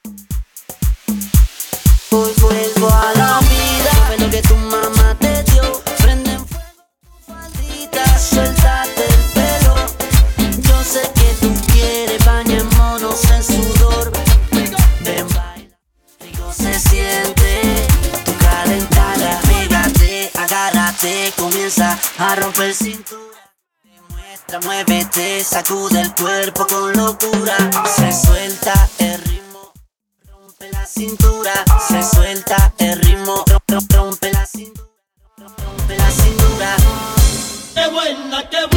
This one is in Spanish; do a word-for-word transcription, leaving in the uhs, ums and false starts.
Hoy vuelvo a la vida, ve lo que tu mamá te dio. Prende en fuego tu faldita, suéltate el pelo. Yo sé que tú quieres, bañémonos en sudor. Ven, baila, rico se siente tu calentada. Pégate, agárrate, comienza a romper cintura. Demuestra, muévete, sacude el cuerpo con locura. Se suelta el ritmo, rompe la cintura. Se suelta el ritmo, rompe la cintura, rompe la cintura. Qué buena, qué buena.